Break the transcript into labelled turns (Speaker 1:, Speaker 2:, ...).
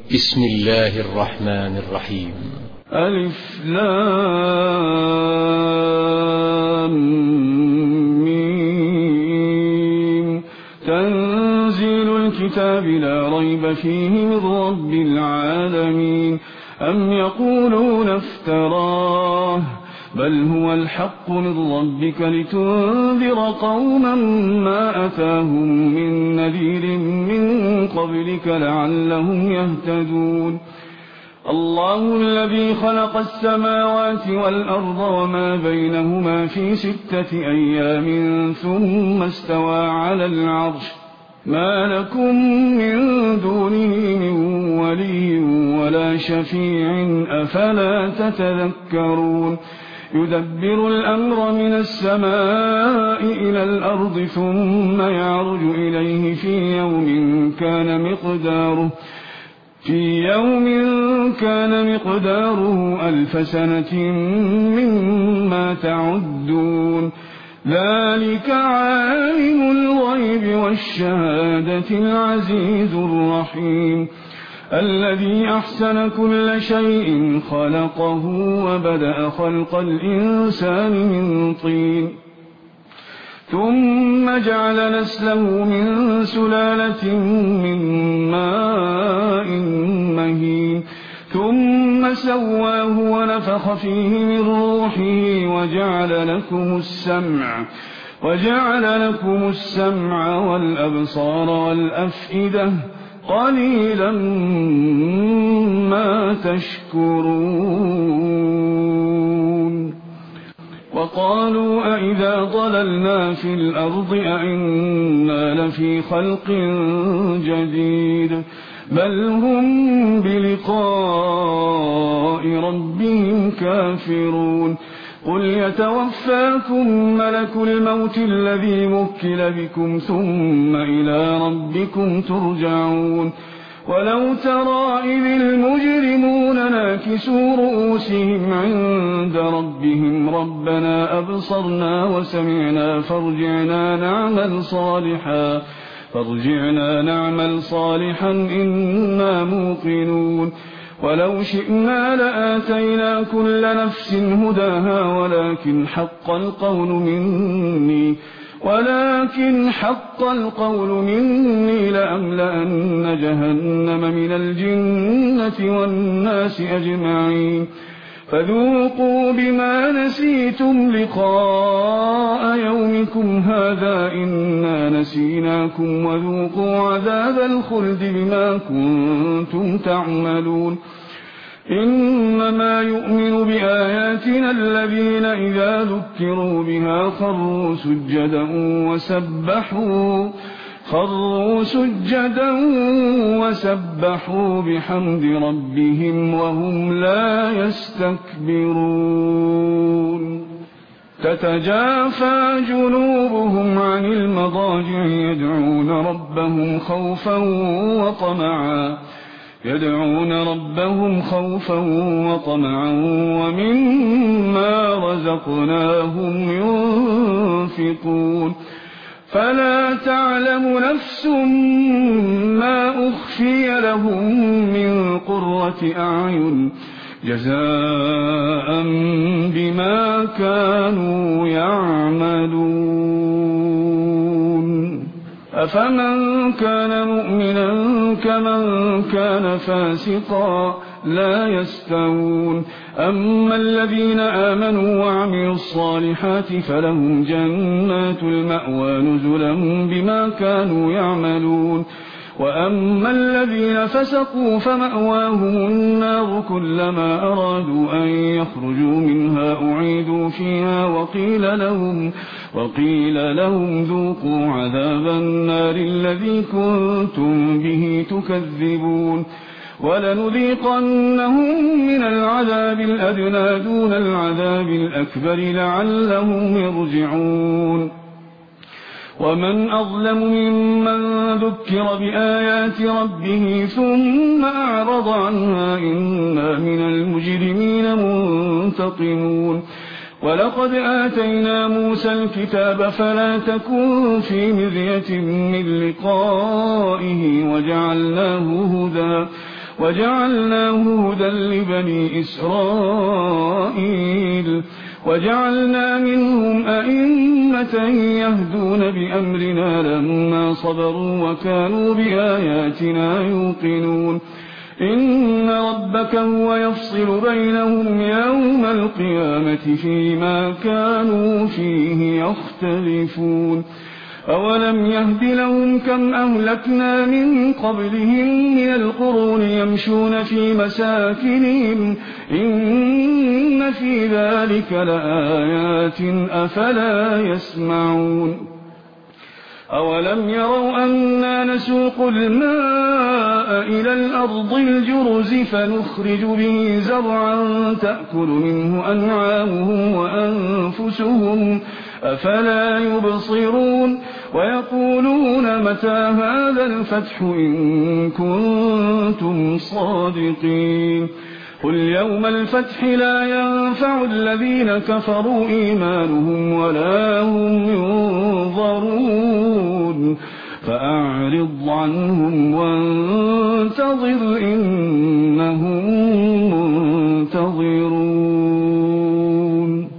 Speaker 1: بسم الله الرحمن الرحيم.
Speaker 2: ألف لام ميم. تنزيل الكتاب لا ريب فيه من رب العالمين. أم يقولون افتراه بل هو الحق من ربك لتنذر قوما ما أتاهم من نذير من قبلك لعلهم يهتدون. الله الذي خلق السماوات والأرض وما بينهما في 6 أيام ثم استوى على العرش. ما لكم من دونه من ولي ولا شفيع أفلا تتذكرون. يدبر الأمر من السماء إلى الأرض ثم يعرج إليه في يوم كان مقداره 1000 سنة مما تعدون. ذلك عالم الغيب والشهادة العزيز الرحيم. الذي أحسن كل شيء خلقه وبدأ خلق الإنسان من طين ثم جعل نسله من سلالة من ماء مهين ثم سواه ونفخ فيه من روحه وجعل لكم السمع والأبصار والأفئدة قليلا ما تشكرون. وقالوا أئذا ضللنا في الأرض أئنا لفي خلق جديد بل هم بلقاء ربهم كافرون. قل يتوفاكم ملك الموت الذي وكل بكم ثم إلى ربكم ترجعون. ولو ترى إذ المجرمون ناكسوا رؤوسهم عند ربهم ربنا أبصرنا وسمعنا فارجعنا نعمل صالحا إنا موقنون. ولو شئنا لآتينا كل نفس هداها ولكن حق القول مني لأملأن جهنم من الجنة والناس أجمعين. فذوقوا بما نسيتم لقاء يومكم هذا إنا نسيناكم وذوقوا عذاب الخلد بما كنتم تعملون. إنما يؤمن بآياتنا الذين إذا ذكروا بها خروا سجدا وسبحوا بحمد ربهم وهم لا يستكبرون. تتجافى جنوبهم عن المضاجع يدعون ربهم خوفا وطمعا ومما رزقناهم ينفقون. فلا تعلم نفس ما أخفي لهم من قرة أعين جزاء بما كانوا يعملون. أفمن كان مؤمنا كمن كان فاسقا لا يستوون. أما الذين آمنوا وعملوا الصالحات فلهم جنات المأوى نزلا بما كانوا يعملون. وأما الذين فسقوا فمأواهم النار كلما أرادوا أن يخرجوا منها أعيدوا فيها وقيل لهم ذوقوا عذاب النار الذي كنتم به تكذبون. ولنذيقنهم من العذاب الأدنى دون العذاب الأكبر لعلهم يرجعون. ومن أظلم ممن ذكر بآيات ربه ثم أعرض عنها إنا من المجرمين منتقمون. ولقد آتينا موسى الكتاب فلا تكن في مرية من لقائه وجعلناه هدى لبني إسرائيل وجعلنا منهم أئمة يهدون بأمرنا لما صبروا وكانوا بآياتنا يوقنون إن ربك هو يفصل بينهم يوم القيامة فيما كانوا فيه يختلفون أولم يهد لهم كم أهلكنا من قبلهم من القرون يمشون في مساكنهم إن في ذلك لآيات أفلا يسمعون أولم يروا أنا نسوق الماء إلى الأرض الجرز فنخرج به زرعا تأكل منه أنعامهم وأنفسهم أفلا يبصرون ويقولون متى هذا الفتح إن كنتم صادقين قل يوم الفتح لا ينفع الذين كفروا إيمانهم ولا هم ينظرون فأعرض عنهم وانتظر إنهم منتظرون